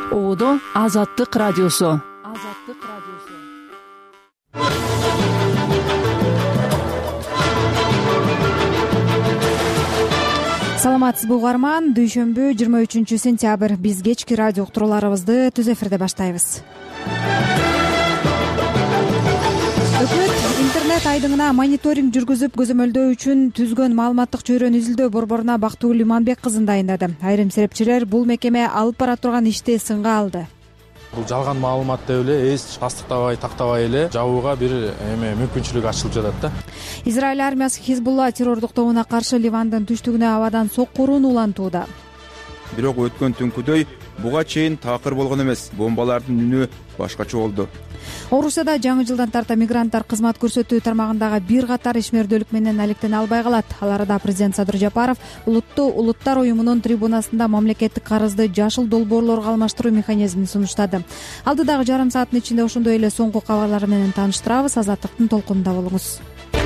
Оодо Азаттык радиосу. Саламатсызбы угарман, дүйшөмбү 23-сентябрь биз кечки радио уктурууларыбызды түз эфирде баштайбыз. Өкмөт интернет айдыңына мониторинг жүргүзүп көзөмөлдөө үчүн түзгөн маалыматтык чөйрөнү изилдөө борборуна Бактыгүл Иманбек кызын дайындады. Айрым серепчилер бул мекеме алып бара турган ишти сынга алды. Бул жалган маалымат деп эле эч тастыктабай, тактабай эле жабууга бир мүмкүнчүлүк ачылып жатат да. Израиль армиясы Хизбулла террордук тобуна каршы Ливандын түштүгүнө абадан соккурууну улантууда. Бирок өткөн түнкүдөй буга чейин такыр болгон эмес. Бомбалардын үнү башкача болду. Орусияда жаңы жылдан тарта мигранттар кызмат көрсөтүү тармагындагы бир катар ишмердүүлүк менен алектене албай калат. Ал арада президент Садыр Жапаров Улуттар уюмунун трибунасында мамлекеттик карызды жашыл долбоорлорго алмаштыруу механизмин сунуштады. Алдыдагы жарым сааттын ичинде ошондой эле соңку кабарлар менен тааныштырабыз. Азаттыктын толкунунда болуңуз.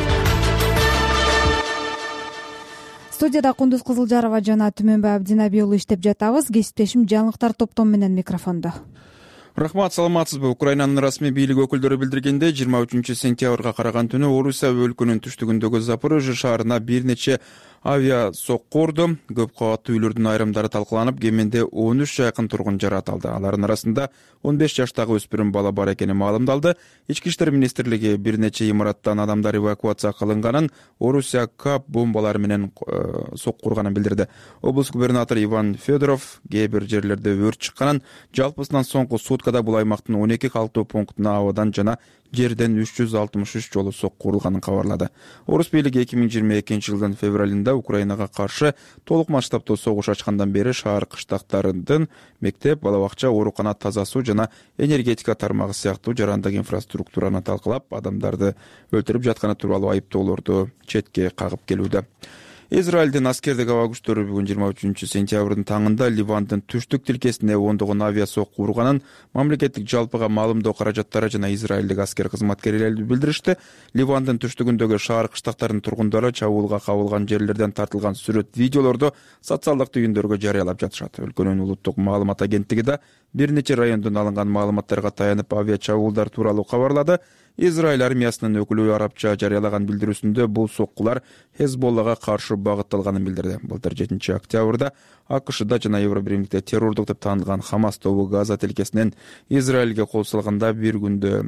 Студияда Кундуз Кызылжарова жана Түмөнбай Абдинаби уулу иштеп жатабыз. Кесиптешим жаңылыктар топтом менен микрофондо. Рахмат, саламатсызбы? Украинанын расмий бийлик өкүлдөрү билдиргендей, 23-сентябрга караган түнү Орусия өлкөнүн түштүгүндөгү Запорожье шаарына бир нече авиа сокку урду. Көп кабаттуу үйлөрдүн айрымдары талкаланып, кеминде 13 жакын тургун жаратылды. Алардын арасында 15 жаштагы өспүрүм бала бар экени маалымдалды. Ички иштер министрлиги бир нече имараттан адамдар эвакуация кылынганын, Орусия КАП бомбалары менен сокку урганын билдирди. Облус губернатору Иван Федоров кээ бир жерлерде өрт чыкканын, жалпысынан соңку суткада бул аймактын 12 калктуу пунктуна абадан жана жерден 363 жолу сокку урулганын кабарлады. Орус бийлиги 2022 жылдын февралында Украинага каршы толук масштабтуу согуш ачкандан бери шаар кыштактарынын мектеп, балабакча, оорукана, таза суу жана энергетика тармагы сыяктуу жарандык инфраструктураны талкалап, адамдарды өлтүрүп жатканы тууралуу айыптоолорду четке кагып келүүдө. Израилдин аскердик аба күчтөрү бүгүн 23-сентябрдын таңында Ливандын түштүк тилкесине ондогон авиа сокку урганын мамлекеттик жалпыга маалымдоо каражаттары жана израилдик аскер кызматкерлери билдиришти. Ливандын түштүгүндөгү шаар кыштактарынын тургундары чабуулга кабылган жерлерден тартылган сүрөт, видеолорду социалдык түйүндөргө жарыялап жатышат. Өлкөнүн улуттук маалымат агенттиги да бир нече райондон алынган маалыматтарга таянып авиа чабуулдар тууралуу кабарлады. Израиль армиясынын өкүлү арабча жарыялаган билдирүүсүндө бул соккулар Хезболлага каршы багытталганын билдирди. Былтыр 7-октябрда АКШда жана Евробиримдикте террордук деп таанылган Хамас тобу Газа тилкесинен Израилге кол салганда бир күндө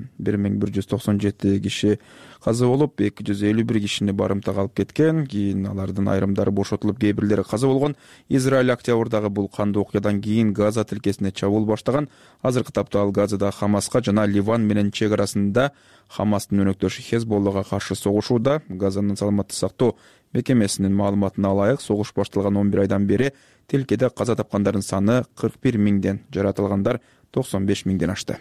1197 киши каза болуп, 251 кишини барымтага алып кеткен. Кийин алардын айрымдары бошотулуп, кээ бирлери каза болгон. Израиль октябрдагы бул кандуу окуядан кийин Газа тилкесине чабуул баштаган. Азыркы тапта ал Газада Хамаска жана Ливан менен чек арасында Хамастын өнөктөшү Хезболлага каршы согушууда. Газанын саламаттык сактоо мекемесинин маалыматына ылайык, согуш башталган 11 айдан бери тилкеде каза тапкандардын саны 41 миңден, жаратылгандар 95 миңден ашты.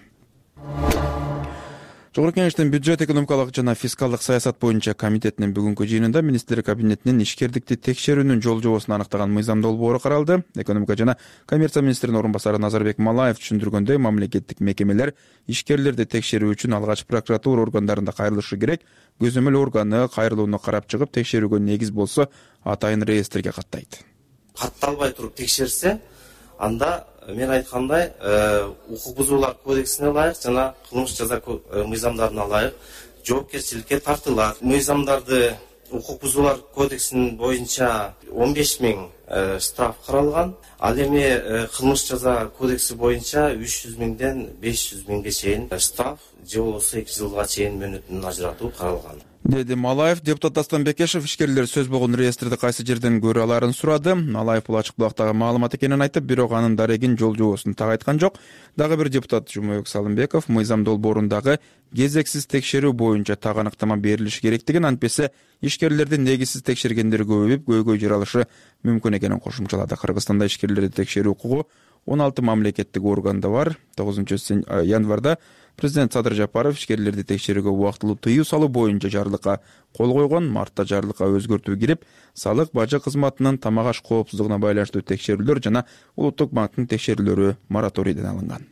Жогорку Кеңештин бюджет, экономикалык жана фискалдык саясат боюнча комитетинин бүгүнкү жыйынында министрлер кабинетинин ишкердикти текшерүүнүн жол жобосун аныктаган мыйзам долбоору каралды. Экономика жана коммерция министринин орун басары Назарбек Малаев түшүндүргөндөй, мамлекеттик мекемелер ишкерлерди текшерүү үчүн алгач прокуратура органдарында кайрылышы керек. Көзөмөл органы кайрылууну карап чыгып, текшерүүгө негиз болсо атайын реестрге каттайт. Катталбай туруп текшерсе, анда мен айткандай укук бузуулар кодексине ылайык жана кылмыш жаза мыйзамдарына ылайык жоопкерчиликке тартылат. Мыйзамдарды укук бузуулар кодексинин боюнча 15 миң штраф каралган. Ал эми кылмыш жаза кодекси боюнча 300 миңден 500 миңге чейин штраф же болбосо 2 жылга чейин мөөнөтүн ажыратуу каралган. Деди Малаев. Депутат Дастан Бекешев ишкерлер сөз болгон реестрди кайсы жерден көрө аларын сурады. Малаев бул ачык булактагы маалымат экенин айтып, бирок анын дарегин, жол жобосун так айткан жок. Дагы бир депутат Жумабек Салымбеков мыйзам долбоорундагы кезексиз текшерүү боюнча так аныктама берилиши керектигин, антпесе ишкерлердин негизсиз текшергендери көбөйүп, көйгөй жаралышы мүмкүн экенин кошумчалады. Кыргызстанда ишкерлерди текшерүү укугу 16 мамлекеттик органда бар. 9 январда президент Садыр Жапаров ишкерлерди текшерүүгө убактылуу тыюу салуу боюнча жарлыкка кол койгон. Мартта жарлыкка өзгөртүү кирип, салык, бажы кызматынын тамак аш коопсуздугуна байланыштуу текшерүүлөр жана Улуттук банктын текшерүүлөрү мораторийден алынган.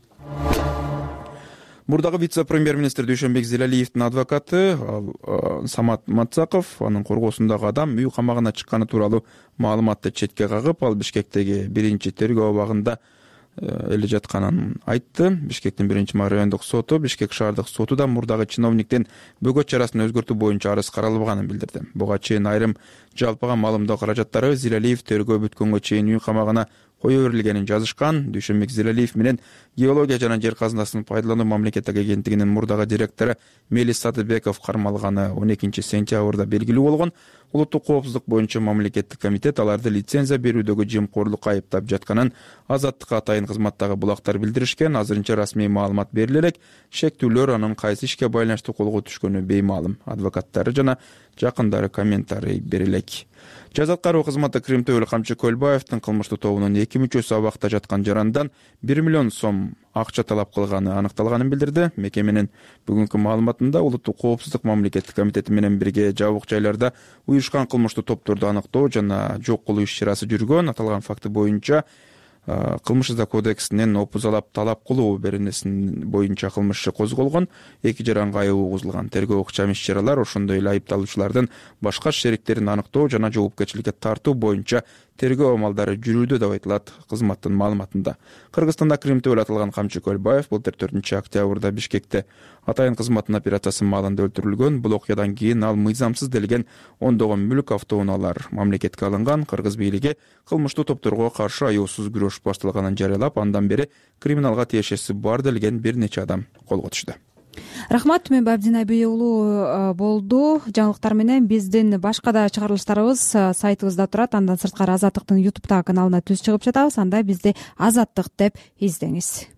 Мурдагы вице-премьер-министр Дүйшөнбек Зелалиевдин адвокаты Самат Мацаков анын коргоосундагы адам үй камагына чыкканы тууралуу маалыматты четке кагып, ал Бишкектеги биринчи тергөө абагында эле жатканын айтты. Бишкектин 1 райондук соту Бишкек шаардык соту да мурдагы чиновниктин бөгөт чарасын өзгөртүү боюнча арыз каралбаганын билдирди. Буга чейин айрым жалпыга маалымдоо каражаттары Зилалиев тергөө бүткөнгө чейин үй камагына кое берилгенин жазышкан. Дүйшөнбек Зилалиев менен геология жана жер казынасын пайдалануу мамлекеттик агенттигинин мурдагы директору Мелис Садыбеков кармалганы 12 сентябрда белгилүү болгон. Улуттук коопсуздук боюнча мамлекеттик комитет аларды лицензия берүүдөгү жемкорлукка айыптап жатканын Азаттыкка атайын кызматтагы булактар билдиришкен. Азырынча расмий маалымат бериле элек. Шектүүлөр анын кайсы ишке байланыштуу колго түшкөнү беймаалым. Адвокаттары жана жакындары комментарий бере элек. Жаза аткаруу кызматы Кримтөбөл Камчы Көлбаевдин кылмыштуу тобунун 2 мүчөсү абакта жаткан жарандан 1 миллион сом акча талап кылганы аныкталганын билдирди. Мекеменин бүгүнкү маалыматында улуттук коопсуздук мамлекеттик комитети менен бирге жабык жайларда уюшкан кылмыштуу топторду аныктоо жана жок кылуу иш-чарасы жүргөн. Аталган факты боюнча кылмыш иши кодексинин опузалап талап кылуу беренесин боюнча кылмыш иши козголгон. 2 жаранга айып угузулган. Тергөө ыкчам иш-чаралар ошондой эле айыпталуучулардын башка шериктерин аныктоо жана жоопкерчиликке тартуу боюнча тергөө амалдары жүрүүдө деп айтылат кызматтын маалыматында. Кыргызстанда Кримтөбөл аталган Камчы Көлбаев былтыр 4 октябрда Бишкекте атайын кызматтын операциясы маалында өлтүрүлгөн. Бул окуядан кийин ал мыйзамсыз делген ондогон мүлк автоунаалар мамлекетке алынган. Кыргыз бийлиги кылмыштуу топторго каршы аяусуз күрөш башталганын жарыялап, андан бери криминалга тиешеси бар делген бир нече адам колго түштү. Рахмат, Түмөнбай Абдинабий уулу болду. Жаңылыктар менен биздин башка да чыгарылыштарыбыз сайтыбызда турат. Андан сырткары Азаттыктын YouTube'дагы каналына түз чыгып жатабыз. Анда бизди Азаттык деп издеңиз.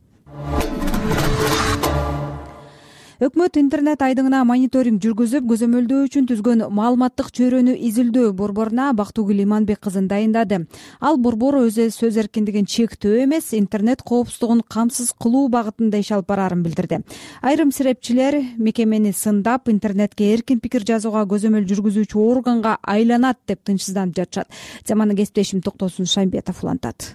Өкмөт интернет айдыңына мониторинг жүргүзүп, көзөмөлдөө үчүн түзгөн маалыматтык чөйрөнү изилдөө борборуна Бактыгүл Иманбек кызын дайындады. Ал борбор сөз эркиндигин чектөө эмес, интернет коопсуздугун камсыз кылуу багытында иш алып бараарын билдирди. Айрым серепчилер мекемени сындап, интернетке эркин пикир жазууга көзөмөл жүргүзүүчү органга айланат деп тынчсызданып жатышат. Теманы кесиптешим Токтосун Шаймбетов улантат.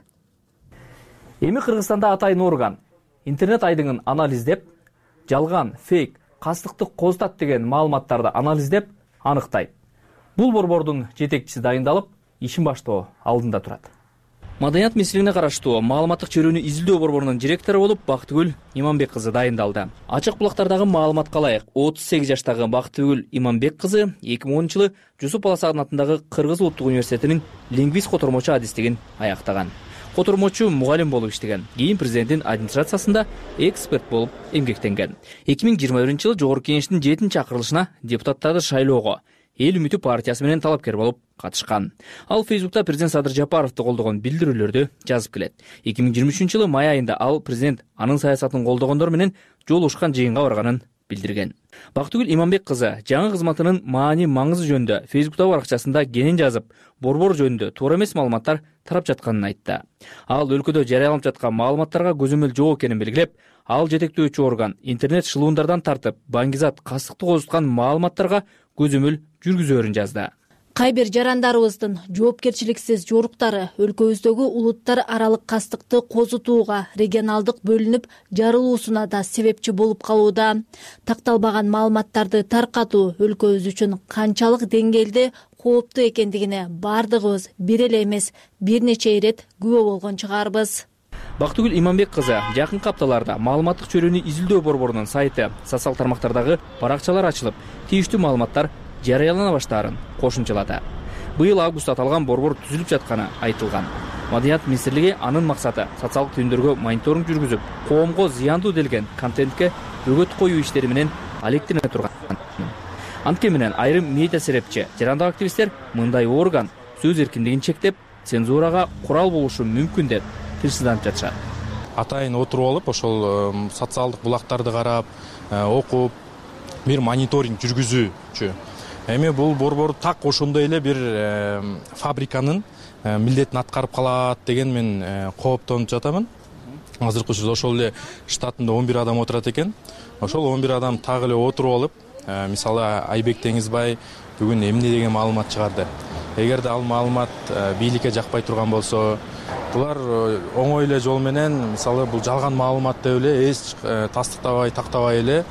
Эми Кыргызстанда атайын орган интернет айдыңын анализдеп, жалган, фейк, кастыктык козутат деген маалыматтарды анализдеп, анықтайды. Бул борбордун жетекчиси дайындалып, ишин баштоо алдында турат. Маданият министрлигине караштуу маалыматтык чөйрөнү изилдөө борборунун директору болуп Бактыгүл Иманбек кызы дайындалды. Ачык булактардагы маалыматка ылайык 38 жаштагы Бактыгүл Иманбек кызы 2010-жылы Жусуп Баласагын атындагы Кыргыз улуттук университетинин лингвист котормочу адистигин аяктаган. Котормочу мугалим болуп иштеген. Кийин президенттин администрациясында эксперт болуп эмгектенген. 2021-жылы Жогорку Кеңештин 7-чакырылышына депутаттарды шайлоого Эл үмүтү партиясы менен талапкер болуп катышкан. Ал Фейсбукта президент Садыр Жапаровду колдогон билдирүүлөрдү жазып келет. 2023-жылы май айында ал президент анын саясатын колдогондор менен жолугушкан жыйынга барганын билдирген. Бактыгүл Иманбек кызы жаңы кызматынын маани маңызы жөнүндө Фейсбуктагы баракчасында кенен жазып, борбор жөнүндө туура эмес маалыматтар тарап жатканын айтты. Ал өлкөдө жарыяланып жаткан маалыматтарга көзөмөл жок экенин белгилеп, ал жетектөөчү орган интернет шылуундардан тартып, баңгизат кастыкты козуткан маалыматтарга көзөмөл жүргүзөөрүн жазды. Кайбир жарандарыбыздын жоопкерчиликсиз жоруктары өлкөбүздөгү улуттар аралык кастыкты козутууга регионалдык бөлүнүп жарылуусуна да себепчи болуп калууда. Такталбаган маалыматтарды таркатуу өлкөбүз үчүн канчалык деңгээлде кооптуу экендигине бардыгыбыз бир эле эмес, бир нече ирет күбө болгон чыгарбыз. Бактыгүл Иманбек кызы жакынкы апталарда маалыматтык чөйрөнү изилдөө борборунун сайты, социалдык тармактардагы баракчалар ачылып, тийиштүү маалыматтар жарыялана баштаарын кошумчалады. Быйыл августта аталган борбор түзүлүп жатканы айтылган. Маданият министрлиги анын максаты социалдык түйүндөргө мониторинг жүргүзүп, коомго зыяндуу делген контентке бөгөт коюу иштери менен алектене турган. Анткени менен айрым медиа серепчи, жарандык активисттер мындай орган сөз эркиндигин чектеп, цензурага курал болушу мүмкүн деп тынчсызданып жатышат. Атайын отуруп алып, ошол социалдык булактарды карап, окуп, бир мониторинг жүргүзүүчү. Эми бул борбор так ошондой эле бир фабриканын милдетин аткарып калат деген мен кооптонуп жатамын. Азыркы учурда ошол эле штатында 11 адам отурат экен. Ошол 11 адам так эле отуруп алып, мисалы Айбек Теңизбай бүгүн эмне деген маалымат чыгарды. Эгерде ал маалымат бийликке жакпай турган болсо, булар оңой эле жол менен, мисалы бул жалган маалымат деп эле эч тастыктабай, тактабай эле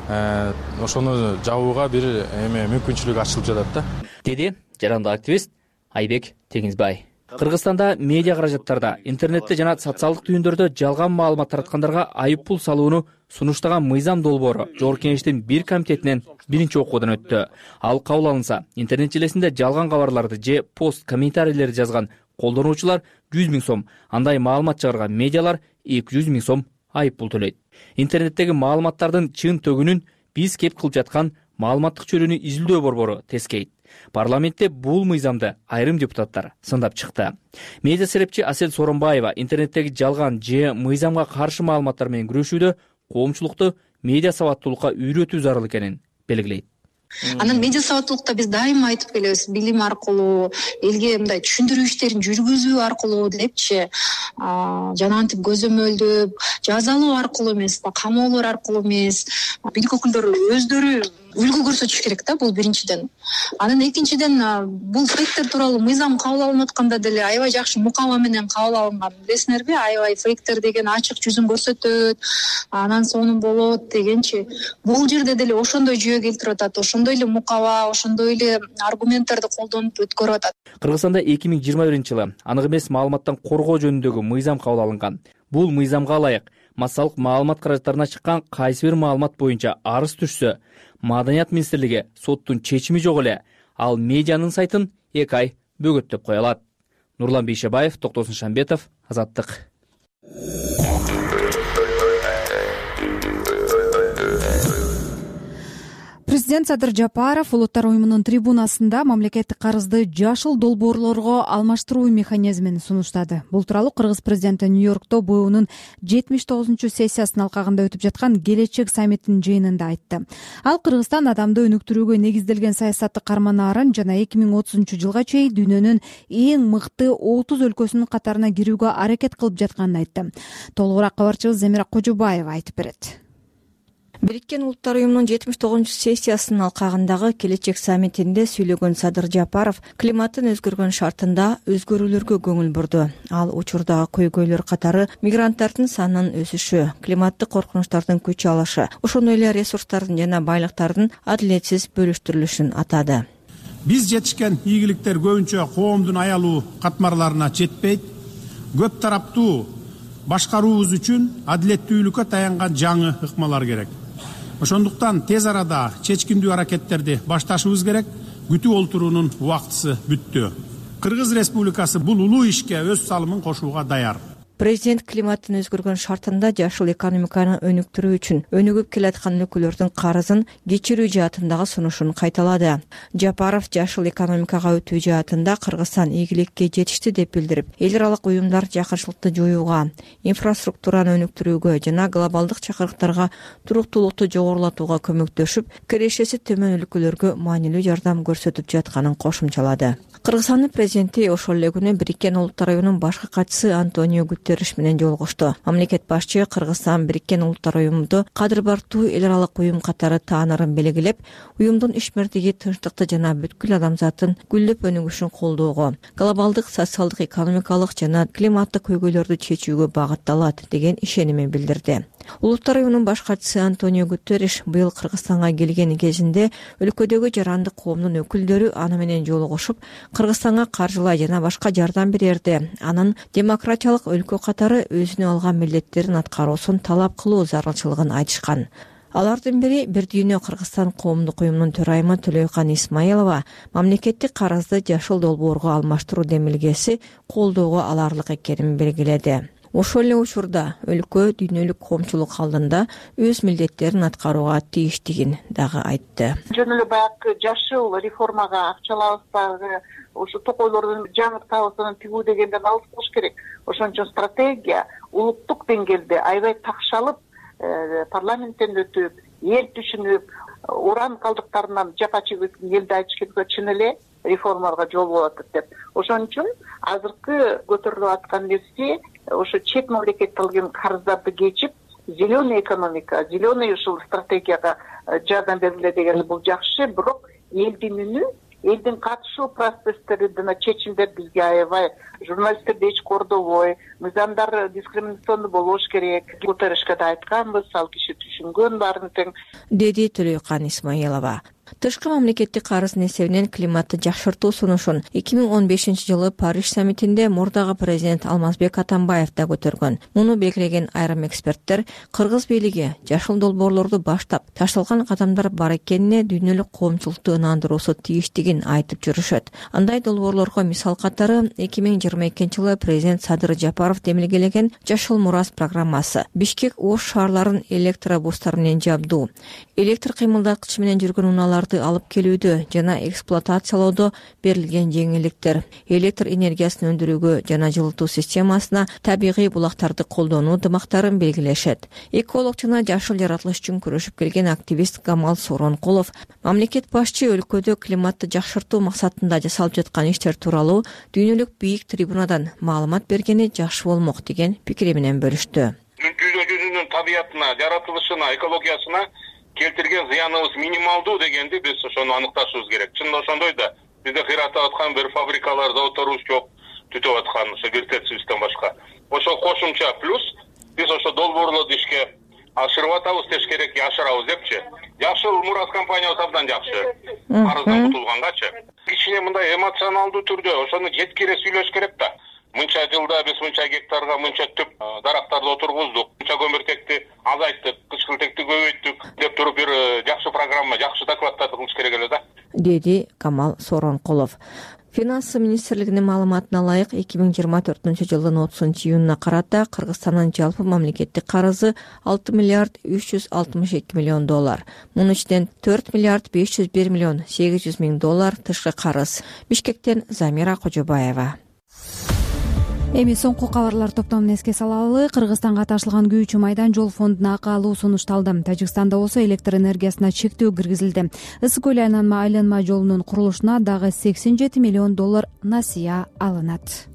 ошону жабууга бир мүмкүнчүлүк ачылып жатат да. Деди жарандык активист Айбек Теңизбай. Кыргызстанда медиа каражаттарда, интернетте жана социалдык түйүндөрдө жалган маалымат тараткандарга айып пул салууну сунуштаган мыйзам долбоору Жогорку Кеңештин бир комитетинен биринчи окуудан өттү. Ал кабыл алынса, интернет желесинде жалган кабарларды же пост комментарийлерди жазган колдонуучулар 100 000 сом, андай маалымат чыгарган медиалар 200 000 сом айып пул төлөйт. Интернеттеги маалыматтардын чын төгүнүн биз кеп кылып жаткан маалыматтык чөлөнү изилдөө борбору тескейт. Парламентте бул мыйзамды айрым депутаттар сындап чыкты. Медиа серепчи Асел Соронбаева интернеттеги жалган же мыйзамга каршы маалыматтар менен күрөшүүдө коомчулукту медиа сабаттуулукка үйрөтүү зарыл экенин белгилейт. Анан медиа сабаттуулукта биз дайыма айтып келебиз, билим аркылуу, элге мындай түшүндүрүү иштерин жүргүзүү аркылуу депчи, жана антип көзөмөлдөп, жазалоо аркылуу эмес, камоолор аркылуу эмес, бийлик өкүлдөрү өздөрү үлгү көрсөтүш керек да, бул биринчиден. Анан экинчиден бул фейктер тууралуу мыйзам кабыл алынып атканда деле аябай жакшы мукаба менен кабыл алынган. Билесиңерби, аябай фейктер деген ачык жүзүн көрсөтөт, анан сонун болот дегенчи. Бул жерде деле ошондой жүйө келтирип атат, ошондой эле мукаба, ошондой эле аргументтерди колдонуп өткөрүп атат. Кыргызстанда 2021-жылы анык эмес маалыматтан коргоо жөнүндөгү мыйзам кабыл алынган. Бул мыйзамга ылайык массалык маалымат каражаттарына чыккан кайсы бир маалымат боюнча арыз түшсө, Маданият министрлиги соттун чечими жок эле ал медианын сайтын 2 ай бөгөттөп кое алат. Нурлан Бейшебаев, Токтосун Шамбетов, Азаттык. Президент Садыр Жапаров улуттар уюмунун трибунасында мамлекеттик карызды жашыл долбоорлорго алмаштыруу механизмин сунуштады. Бул тууралуу Кыргыз президенти Нью-Йоркто БУнун 79-сессиясынын алкагында өтүп жаткан Келечек саммитинин жыйынында айтты. Ал Кыргызстан адамды өнүктүрүүгө негизделген саясатты карманаарын жана 2030-жылга чейин дүйнөнүн эң мыкты 30 өлкөсүнүн катарына кирүүгө аракет кылып жатканын айтты. Толугураак кабарчыбыз Замира Кожобаева айтып берет. Бириккен Улуттар уюмунун 79-сессиясынын алкагындагы Келечек саммитинде сүйлөгөн Садыр Жапаров климаттын өзгөргөн шартында өзгөрүүлөргө көңүл бурду. Ал учурдагы көйгөйлөр катары мигранттардын санынын өсүшү, климаттык коркунучтардын күч алышы, ошондой эле ресурстардын жана байлыктардын адилетсиз бөлүштүрүлүшүн атады. Биз жетишкен ийгиликтер көбүнчө коомдун аялуу катмарларына жетпейт. Көп тараптуу башкаруубуз үчүн адилеттүүлүккө таянган жаңы ыкмалар керек. Ошондуктан тез арада чечкиндүү аракеттерди башташыбыз керек. Күтүп олтуруунун убактысы бүттү. Кыргыз Республикасы бул улуу ишке өз салымын кошууга даяр. Президент климаттын өзгөргөн шартында жашыл экономиканы өнүктүрүү үчүн өнүгүп келаткан өлкөлөрдүн карызын кечирүү жаатындагы сунушун кайталады. Жапаров жашыл экономикага өтүү жаатында Кыргызстан ийгиликке жетишти деп билдирип, эл аралык уюмдар жакынчылыкты жоюуга, инфраструктураны өнүктүрүүгө жана глобалдык чакырыктарга туруктуулукту жогорулатууга көмөктөшүп, кирешеси төмөн өлкөлөргө маанилүү жардам көрсөтүп жатканын кошумчалады. Кыргызстандын президенти ошол эле күнү Бириккен Улуттар уюмунун башкы катчысы Антонио Гутерриш менен жолугушту. Мамлекет башчы Кыргызстан Бириккен Улуттар уюмунду кадыр бартуу эл аралык уюм катары таанырын белгилеп, уюмдун ишмердиги тынчтыкты жана бүткүл адамзаттын гүлдөп өнүгүшүн колдоого, глобалдык социалдык, экономикалык жана климаттык көйгөйлөрдү чечүүгө багытталат деген ишенимин билдирди. Улуттар уюмунун баш катчысы Антонио Гутерриш быйыл Кыргызстанга келген кезинде өлкөдөгү жарандык коомдун өкүлдөрү аны менен жолугушуп, Кыргызстанга каржылай жана башка жардам берерди. Анын демократиялык өлкө катары өзүнө алган милдеттерин аткаруусун талап кылуу зарылчылыгын айтышкан. Алардын бири Бир дүйнө Кыргызстан коомдук уюмунун төрайымы Төлөйкан Исмаилова мамлекеттик карызды жашыл долбоорго алмаштыруу демилгеси колдоого аларлык экенин белгиледи. Ошол эле учурда өлкө дүйнөлүк коомчулук алдында өз милдеттерин аткарууга тийиштигин дагы айтты. Жөн эле баягы жашыл реформага акчалабыздагы ошо токойлордун жаңыртабызын тигүү дегенден алыс болуш керек. Ошон үчүн стратегия улуттук деңгээлде аябай такшалып, парламенттен өтүп, эл түшүнүп, уран калдыктарынан жапа чегүүчү элди айтыш керек, чын эле реформаларга жол болот деп. Ошон үчүн азыркы көтөрүлүп аткан нерсе ошо чет мамлекетте алган карыздарды кечип, зеленый экономика, зеленый ушул стратегияга жардам бергиле деген бул жакшы, бирок элдин үнү, элдин катышуу процесстери жана чечимдер бизге аябай журналисттерди эч кордобой, мыйзамдар дискриминациондуу болбош керек. Гутерришке да айтканбыз, ал киши түшүнгөн баарын тең, деди Төлөйкан Исмаилова. Тышкы мамлекеттик карыздын эсебинен климатты жакшыртуу сунушун 2015-жылы Париж саммитинде мурдагы президент Алмазбек Атамбаев да көтөргөн. Муну белгилеген айрым эксперттер кыргыз бийлиги жашыл долбоорлорду баштап ташталган кадамдар бар экенине дүйнөлүк коомчулукту ынандыруусу тийиштигин айтып жүрүшөт. Андай долбоорлорго мисал катары 2022-жылы президент Садыр Жапаров демилгелеген Жашыл мурас программасы, Бишкек Ош шаарларын электробустар менен жабдуу, электр кыймылдаткыч менен жүргөн унааларды алып келүүдө жана эксплуатациялоодо берилген жеңилдиктер, электр энергиясын өндүрүүгө жана жылытуу системасына табигый булактарды колдонуу дымактарын белгилешет. Эколог жана жашыл жаратылыш үчүн күрөшүп келген активист Камал Соронкулов мамлекет башчы өлкөдө климатты жакшыртуу максатында жасалып жаткан иштер тууралуу дүйнөлүк бийик трибунадан маалымат бергени жакшы болмок деген пикири менен бөлүштү. Жүзүнүн табиятына, жаратылышына, экологиясына келтирген зыяныбыз минималдуу дегенди биз ошону аныкташыбыз керек. Чын ошондой да бизде кыйратып аткан бир фабрикалар, заводторубуз жок, түтүп аткан ошо вертецибизден башка. Ошо кошумча плюс биз ошо долбоорлорду ишке ашырып атабыз, деш керек, ашырабыз депчи. Жашыл мурас компаниясы абдан жакшы. Карыздан кутулгангачы. Кичине мындай эмоционалдуу түрдө ошону жеткире сүйлөш керек да. Мынча жылда биз мынча гектарга мынча түп дарактарды отургуздук, мынча көмүртекти азайттык, кычкылтекти көбөйттүк деп туруп бир жакшы программа, жакшы докладдарды кылыш керек эле да, деди Камал Соронкулов. Финансы министрлигинин маалыматына ылайык 2024-жылдын 30-июнуна карата Кыргызстандын жалпы мамлекеттик карызы 6 миллиард 362 миллион доллар. Мунун ичинен 4 миллиард 501 миллион 800 миң доллар тышкы карыз. Бишкектен Замира Кожобаева. Эми соңку кабарлар топтомун эске салалы. Кыргызстанга ташылган күйүүчү майдан жол фондуна акы алуу сунушталды. Тажикстанда болсо электр энергиясына чектөө киргизилди. Ысык көл айланма жолунун курулушуна дагы 87 миллион доллар насыя алынат.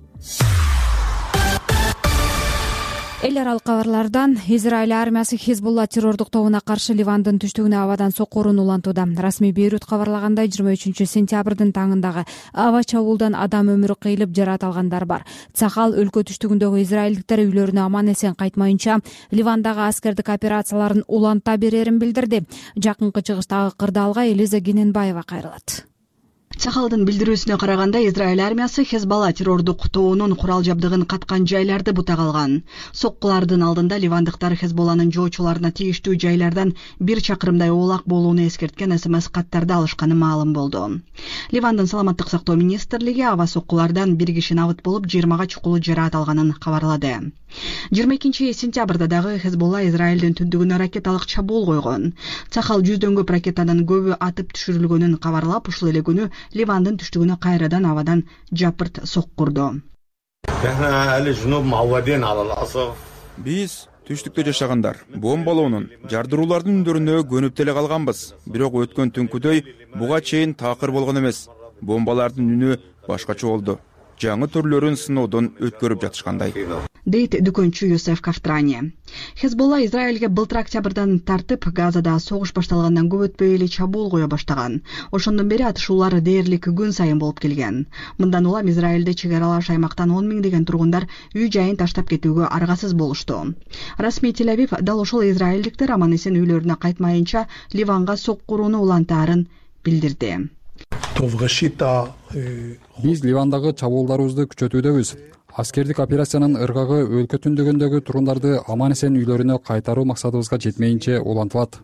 Эл аралык кабарлардан Израиль армиясы Хезболла террордук тобуна каршы Ливандын түштүгүнө абадан соккурун улантууда. Расмий Бейрут кабарлагандай 23-сентябрдын таңындагы аба чабуулдан адам өмүрү кыйылып, жарат алгандар бар. Цахал өлкө түштүгүндөгү израилдиктер үйлөрүнө аман эсен кайтмайынча Ливандагы аскердик операцияларын уланта берерин билдирди. Жакынкы чыгыштагы кырдаалга Элиза Гененбаева кайрылат. Цахалдын билдирүүсүнө караганда Израиль армиясы Хезболла террордук тобунун курал жабдыгын каткан жайларды бутак алган. Соккулардын алдында ливандыктар Хезболланын жоочуларына тийиштүү жайлардан 1 чакырымдай оолак болууну эскерткен СМС каттарды алышканы маалым болду. Ливандын саламаттык сактоо министрлиги аба соккулардан 1 киши набыт болуп 20га чукулу жараат алганын кабарлады. 22-сентябрда дагы Хезболла Израилдин түндүгүнө ракеталык чабуул койгон. Цахал 100дөн көп ракетанын көбү атып түшүрүлгөнүн кабарлап, ушул эле күнү Ливандын түштүгүнө кайрадан абадан жапырт соккурду. Биз түштүктө жашагандар бомбалоонун, жардыруулардын үндөрүнө көнүп деле калганбыз. Бирок өткөн түнкүдөй буга чейин такыр болгон эмес. Бомбалардын үнү башкача болду. Жаңы түрлөрүн сыноодон өткөрүп жатышкандай, дейт дүкөнчү Юсеф Кафтрани. Хезболла Израилге былтыр октябрдан тартып, Газада согуш башталгандан көп өтпөй эле чабуул кое баштаган. Ошондон бери атышуулар дээрлик күн сайын болуп келген. Мындан улам Израилде чек аралаш аймактан 10 миңдеген тургундар үй жайын таштап кетүүгө аргасыз болушту. Расмий Тель-Авив дал ошол израилдиктер аман эсен үйлөрүнө кайтмайынча Ливанга соккурууну улантаарын билдирди. Биз Ливандагы чабуулдарыбызды күчөтүүдөбүз. Аскердик операциянын ыргагы өлкө түндүгүндөгү турундарды аман эсен үйлөрүнө кайтаруу максатыбызга жетмейинче улантылат.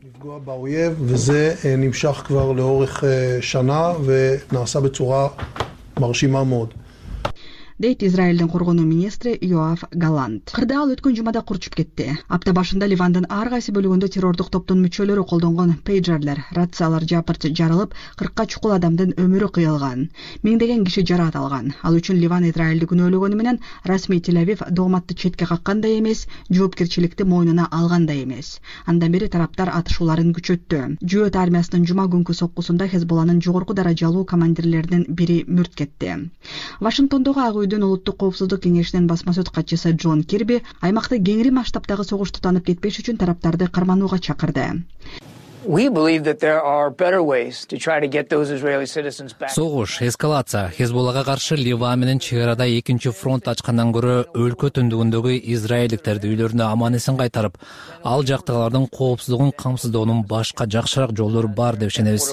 Дейт Израилдин коргонуу министри Йоав Галант. Кырдаал өткөн жумада курчуп кетти. Апта башында Ливандын ар кайсы бөлүгүндө террордук топтун мүчөлөрү колдонгон пейджерлер, рациялар жапырт жарылып, 40ка чукул адамдын өмүрү кыйылган. Миңдеген киши жараат алган. Ал үчүн Ливан Израилди күнөөлөгөнү менен расмий Тель-Авив дооматты четке каккандай эмес, жоопкерчиликти мойнуна алгандай эмес. Андан бери тараптар атышууларын күчөттү. Жөөт армиясынын жума күнкү соккусунда Хезболланын жогорку даражалуу командирлеринин бири мүрт кетти. Вашингтондогу улуттук коопсуздук кеңешинин басма сөз катчысы Джон Кирби аймакта кеңири масштабтагы согушту танып кетпеш үчүн тараптарды карманууга чакырды. Согуш, эскалация. Хезболлага каршы Ливан менен чек арада экинчи фронт ачкандан көрө өлкө түндүгүндөгү израилдиктерди үйлөрүнө аман эсен кайтарып, ал жактагылардын коопсуздугун камсыздоонун башка жакшыраак жолдору бар деп ишенебиз.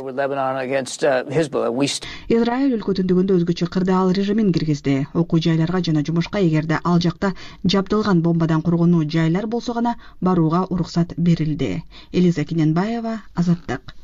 Израиль өлкө түндүгүндө өзгөчө кырдаал режимин киргизди. Окуу жайларга жана жумушка эгерде ал жакта жабдылган бомбадан коргонуу жайлар болсо гана барууга уруксат берилди. Элиза Киненбаева, Азаттык.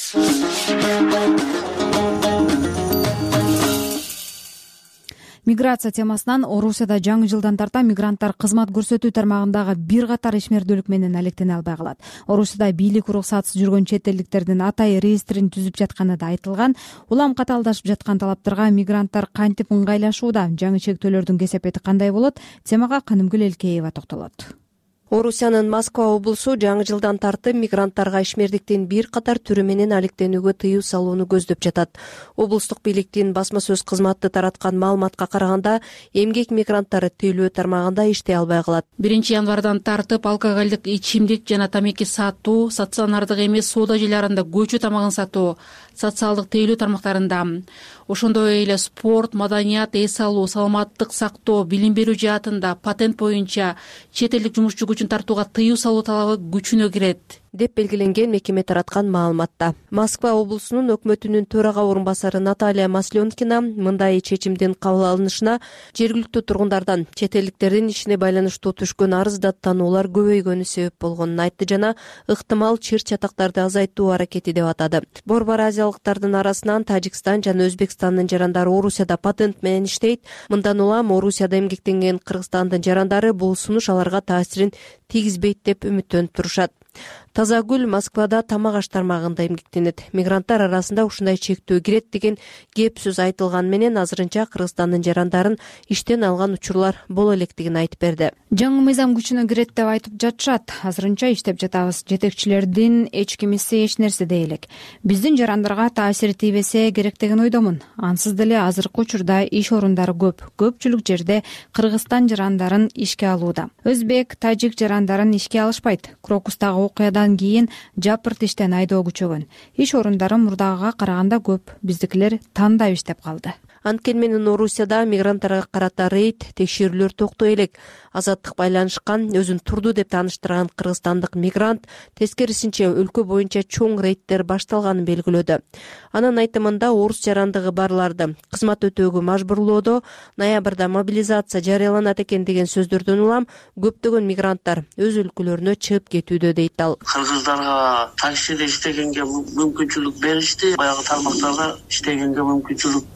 Миграция темасынан Орусияда жаңы жылдан тарта мигранттар кызмат көрсөтүү тармагындагы бир катар ишмердүүлүк менен алектене албай калат. Орусияда бийлик уруксатсыз жүргөн чет элдиктердин атайы реестрин түзүп жатканы да айтылган. Улам катаалдашып жаткан талаптарга мигранттар кантип ыңгайлашууда? Жаңы чектөөлөрдүн кесепети кандай болот? Темага Канымгүл Элкеева токтолот. Орусиянын Москва облусу жаңы жылдан тартып мигранттарга ишмердиктин бир катар түрү менен алектенүүгө тыюу салууну көздөп жатат. Облустук бийликтин басма сөз кызматы тараткан маалыматка караганда, эмгек мигранттары тейлөө тармагында иштей албай калат. 1-январдан тартып алкоголдук ичимдик жана тамеки сатуу, стационардык эмес соода жайларында көчө тамагын сатуу, социалдык тейлөө тармактарында, ошондой эле спорт, маданият, эс алуу, саламаттык сактоо, билим берүү жаатында, патент боюнча чет элдик жумушчу күчүн тартууга тыюу салуу талабы күчүнө кирет деп белгиленген мекеме тараткан маалыматта. Москва облусунун өкмөтүнүн төрага орун басары Наталья Масленкина мындай чечимдин кабыл алынышына жергиликтүү тургундардан чет элдиктердин ишине байланыштуу түшкөн арыз даттануулар көбөйгөнү себеп болгонун айтты жана ыктымал чыр чатактарды азайтуу аракети деп атады. Борбор азиялыктардын арасынан Тажикстан жана Өзбекстандын жарандары Орусияда патент менен иштейт. Мындан улам Орусияда эмгектенген Кыргызстандын жарандары бул сунуш аларга таасирин тийгизбейт деп үмүттөнүп турушат. Тазагүл Москвада тамак аш тармагында эмгектенет. Мигранттар арасында ушундай чектөө кирет деген кеп сөз айтылган менен азырынча Кыргызстандын жарандарын иштен алган учурлар боло электигин айтып берди. Жаңы мыйзам күчүнө кирет деп айтып жатышат. Азырынча иштеп жатабыз. Жетекчилердин эч кимиси эч нерсе дей элек. Биздин жарандарга таасири тийбесе керек деген ойдомун. Ансыз деле азыркы учурда иш орундары көп. Көпчүлүк жерде Кыргызстан жарандарын ишке алууда. Өзбек, тажик жарандарын ишке алышпайт. Крокустагы окуядан кийин жапырт иштен айдоо күчөгөн. Иш орундары мурдагыга караганда көп. Биздикилер тандап иштеп калды. Анткени менен Орусияда мигранттарга карата рейд, текшерүүлөр токтой элек. Азаттык байланышкан, өзүн турду деп тааныштырган кыргызстандык мигрант тескерисинче өлкө боюнча чоң рейдтер башталганын белгилөөдө. Анын айтымында орус жарандыгы барларды кызмат өтөөгө мажбурлоодо ноябрда мобилизация жарыяланат экен деген сөздөрдөн улам көптөгөн мигранттар өз өлкөлөрүнө чыгып кетүүдө дейт ал. Кыргыздарга таксиде иштегенге мүмкүнчүлүк беришти. Баягы тармактарда иштегенге мүмкүнчүлүк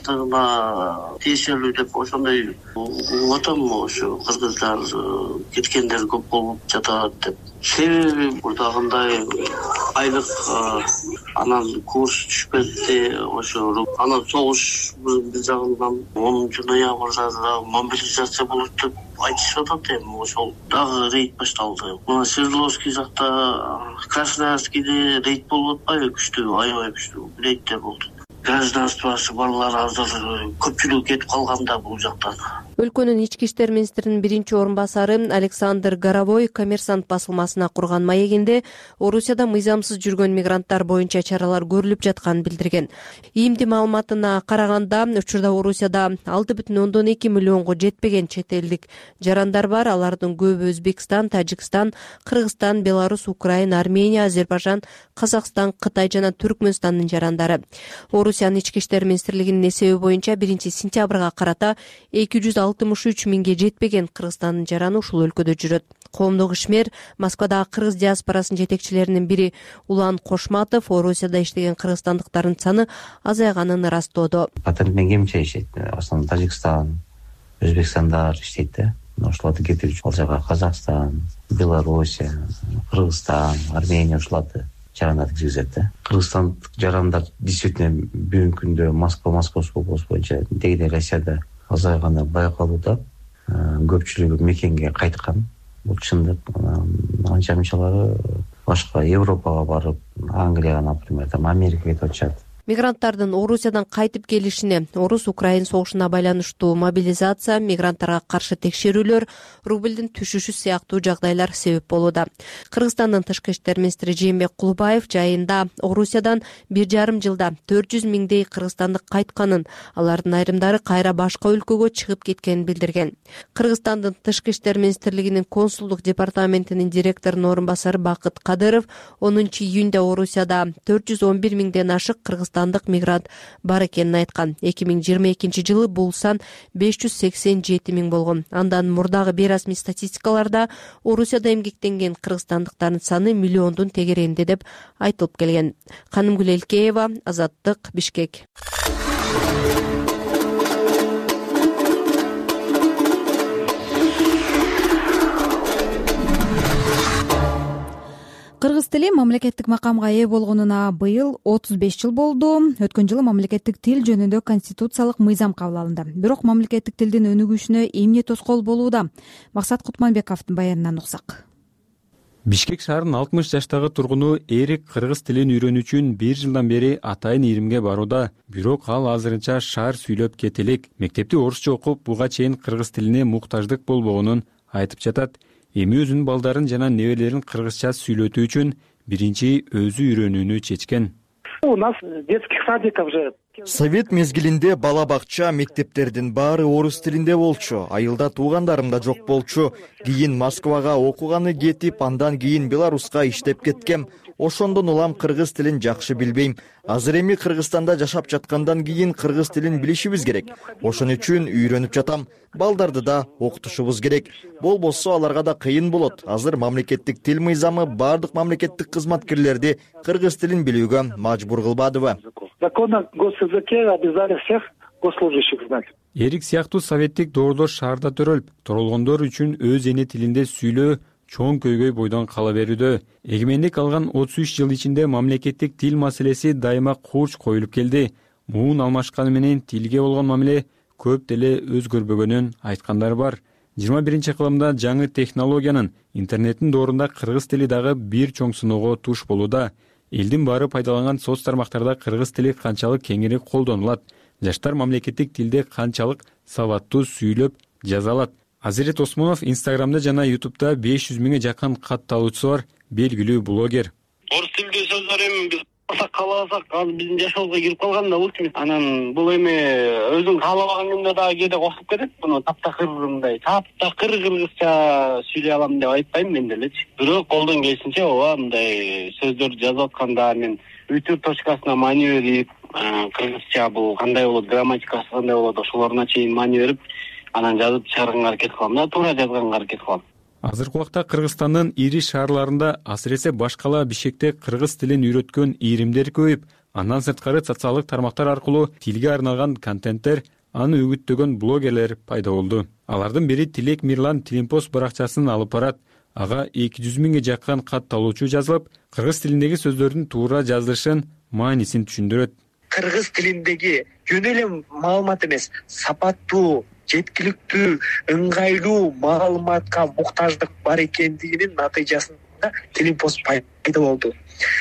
бардыгына тиешелүү деп ошондой отом ошо кыргыздар кеткендер көп болуп жатат деп. Себеби мурдагындай айлык анан курс түшпөдү, ошо анан согуш биз жагынан 10 ноябрда мобилизация болот деп айтышып атат. Эми ошол дагы рейд башталды. Мына Свердловский жакта, Красноярскийде рейд болуп атпайбы, күчтүү, аябай күчтүү рейдтер болду. Гражданствосы барлар азыр көпчүлүк кетип калганда бул жактан. Өлкөнүн ички иштер министринин биринчи орун басары Александр Горовой Коммерсант басылмасына курган маегинде Орусияда мыйзамсыз жүргөн мигранттар боюнча чаралар көрүлүп жатканын билдирген. ИИМдин маалыматына караганда, учурда Орусияда 6,2 миллионго жетпеген чет элдик жарандар бар. Алардын көбү Өзбекстан, Тажикстан, Кыргызстан, Беларусь, Украина, Армения, Азербайжан, Казакстан, Кытай жана Түркмөнстандын жарандары. Орусиянын ички иштер министрлигинин эсеби боюнча 1-сентябрга карата 263 миңге жетпеген Кыргызстандын жараны ушул өлкөдө жүрөт. Коомдук ишмер Москвадагы кыргыз диаспорасынын жетекчилеринин бири Улан Кошматов Орусияда иштеген кыргызстандыктардын саны азайганын ырастоодо. Патент менен кимче иштейт? Основном Тажикстан, Өзбекстандар иштейт да. Ошолорду кетирип, ал жака Казакстан, Белоруссия, Кыргызстан, Армения ушуларды жарандарды киргизет да. Кыргызстандык жарандар действительно бүгүнкү күндө Московский облус боюнча дегенде Россияда азайганы байкалууда. Көпчүлүгү мекенге кайткан. Бул чындык. Анча-мынчалары башка Европага барып, Англияга, например, Америкага кетип атышат. мигранттардын Орусиядан кайтып келишине, Орус-Украин согушуна байланыштуу мобилизация, мигранттарга каршы текшерүүлөр, рубльдин түшүшү сыяктуу жагдайлар себеп болууда. Кыргызстандын тышкы иштер министри Жээнбек Кулубаев жайында Орусиядан 1,5 жылда 400 миңдей кыргызстандык кайтканын, алардын айрымдары кайра башка өлкөгө чыгып кеткенин билдирген. Кыргызстандын тышкы иштер министрлигинин консулдук департаментинин директорунун орун басары Бакыт Кадыров 10 июнда Орусияда 411 миңден ашык кыргызстандык мигрант бар экенин айткан. 2022 жылы бул сан 587 миң болгон. Андан мурдагы бейрасмий статистикаларда Орусияда эмгектенген кыргызстандыктардын саны миллиондун тегерегинде деп айтылып келген. Канымгүл Элкеева, Азаттык, Бишкек. Кыргыз тили мамлекеттик макамга ээ болгонуна быйыл 35 жыл болду. Өткөн жылы мамлекеттик тил жөнүндө конституциялык мыйзам кабыл алынды. Бирок мамлекеттик тилдин өнүгүшүнө эмне тоскоол болууда? Максат Кутманбековдун баянынан уксак. Бишкек шаарынын 60 жаштагы тургуну Эрик кыргыз тилин үйрөнүү үчүн 1 жылдан бери атайын иримге барууда. Бирок ал азырынча шаар сүйлөп кете элек. Мектепти орусча окуп, буга чейин кыргыз тилине муктаждык болбогонун айтып жатат. Эми өзүнүн балдарын жана неберелерин кыргызча сүйлөтүү үчүн биринчи өзү үйрөнүүнү чечкен. У нас детских садиков же. Совет мезгилинде бала бакча, мектептердин баары орус тилинде болчу. Айылда туугандарым да жок болчу. Кийин Москвага окуганы кетип, андан кийин Беларуска иштеп кеткем. Ошондон улам кыргыз тилин жакшы билбейм. Азыр эми Кыргызстанда жашап жаткандан кийин кыргыз тилин билишибиз керек. Ошон үчүн үйрөнүп жатам. Балдарды да окутушубуз керек. Болбосо аларга да кыйын болот. Азыр мамлекеттик тил мыйзамы бардык мамлекеттик кызматкерлерди кыргыз тилин билүүгө мажбур кылбадыбы? Закон о госязыке обязали всех госслужащих знать. Эрик сыяктуу советтик доордор шаарда төрөлүп, турулгондор үчүн өз эне тилинде сүйлөө чоң көйгөй бойдон кала берүүдө. Эгемендик алган 33 жыл ичинде мамлекеттик тил маселеси дайыма курч коюлуп келди. Муун алмашканы менен тилге болгон мамиле көп деле өзгөрбөгөнүн айткандар бар. 21 кылымда жаңы технологиянын, интернеттин доорунда кыргыз тили дагы бир чоң сыноого туш болууда. Элдин баары пайдаланган соц тармактарда кыргыз тили канчалык кеңири колдонулат? Жаштар мамлекеттик тилде канчалык сабаттуу сүйлөп жаза алат? Азирет Осмонов Инстаграмда жана Ютубда 500 миңге жакын кат алуучусу бар белгилүү блогер. Орус тилдүү сөздөр эми биз кааласак, азыр биздин жашообузга кирип калган да болчу. Анан бул эми өзүң каалабаган күндө дагы кээде кошуп кетет. Буну таптакыр мындай таптакыр кыргызча сүйлөй алам деп айтпайм мен делечи. Бирок колдон келишинче ооба мындай сөздөрдү жазып атканда мен үтүр точкасына маани берип, кыргызча бул кандай болот, грамматикасы кандай болот, ошолоруна чейин маани берип, анан жазып чыгарганга аракет кылам да, туура жазганга аракет кылам. Азыркы убакта Кыргызстандын ири шаарларында, асыресе башкала Бишкекте кыргыз тилин үйрөткөн иримдер көбөйүп, андан сырткары социалдык тармактар аркылуу тилге арналган контенттер, аны үгүттөгөн блогерлер пайда болду. Алардын бири Тилек Мирлан Тилимпост баракчасын алып барат. Ага 200 миңге жакын кат алуучу жазылып, кыргыз тилиндеги сөздөрдүн туура жазылышын, маанисин түшүндүрөт. Кыргыз тилиндеги жөн эле маалымат эмес, сапаттуу, жеткиликтүү, ыңгайлуу маалыматка муктаждык бар экендигинин натыйжасында Тилимпост пайда болду.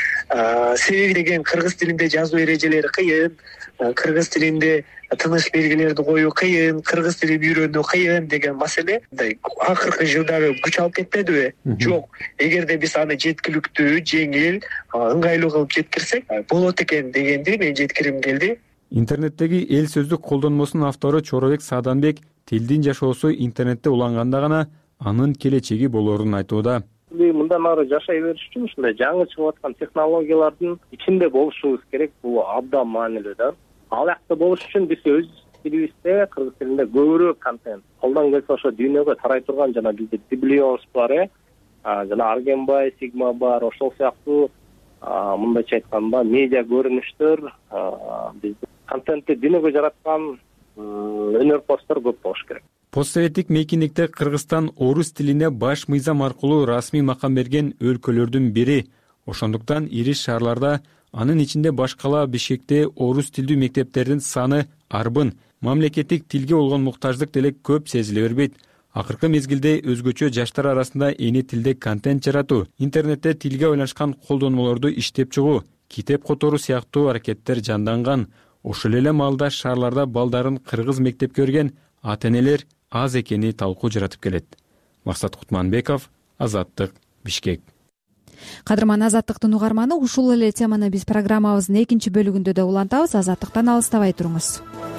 Себеби деген кыргыз тилинде жазуу эрежелери кыйын, кыргыз тилинде тыныш белгилерди коюу кыйын, кыргыз тилин үйрөнүү кыйын деген маселе акыркы жылдары күч алып кетпедиби? Жок. Эгерде биз аны жеткиликтүү, жеңил, ыңгайлуу кылып жеткирсек болот экен дегенди мен жеткирим келди. Интернеттеги эл сөздүк колдонмосунун автору Чоробек Сааданбек тилдин жашоосу интернетте уланганда гана анын келечеги болорун айтууда. Мындан ары жашай бериш үчүн ушундай жаңы чыгып аткан технологиялардын ичинде болушубуз керек. Бул абдан маанилүү да. Ал жакта болуш үчүн биз өз тилибизде, кыргыз тилинде көбүрөөк контент. Колдон келсе ошо дүйнөгө тарай турган жана бизде Библионс бар, жана Аргенбай, Сигма бар, ошол сыяктуу мындайча айтканда медиа көрүнүштөр, биздин контентти дүйнөгө жараткан өнөрпоздор көп болуш керек. Постсоветтик мейкиндикте Кыргызстан орус тилине баш мыйзам аркылуу расмий макам берген өлкөлөрдүн бири. Ошондуктан ири шаарларда, анын ичинде башкала Бишкекте орус тилдүү мектептердин саны арбын. Мамлекеттик тилге болгон муктаждык деле көп сезиле бербейт. Акыркы мезгилде өзгөчө жаштар арасында эне тилде контент жаратуу, интернетте тилге байланышкан колдонмолорду иштеп чыгуу китеп которуу сыяктуу аракеттер жанданган. Ошол эле маалда шаарларда балдарын кыргыз мектепке өргөн ата энелер аз экени талкуу жаратып келет. Максат Кутманбеков, Азаттык, Бишкек. Кадырман Азаттыктын угарманы, ушул эле теманы биз программабыздын экинчи бөлүгүндө да улантабыз. Азаттыктан алыстабай туруңуз.